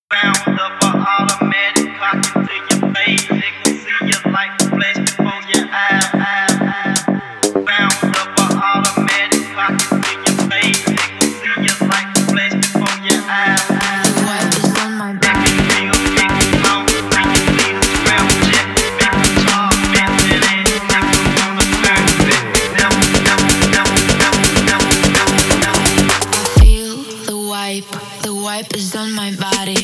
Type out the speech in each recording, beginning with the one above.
Round up a automatic cock to your face. They can see your light flash before your eyes. Round up a automatic cock to your face. They can see your light flash before your eyes. What is on my back? Make it feel, make it long, make it feel scramble jet. Make it talk, bend it in, make it wanna turn it. Never, never, never, never, never, never, never. I feel the wipe is on my body.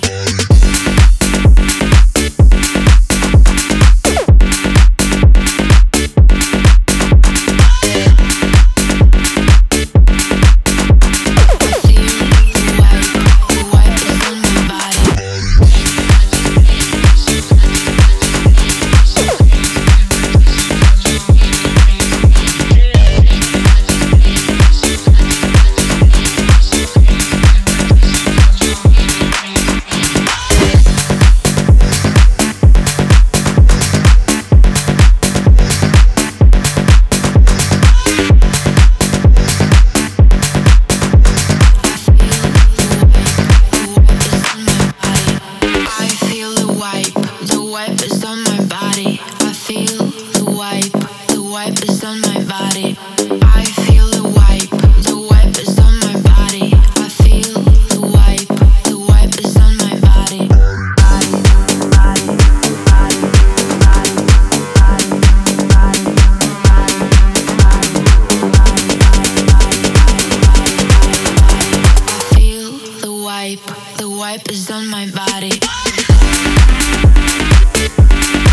The wipe is on my body.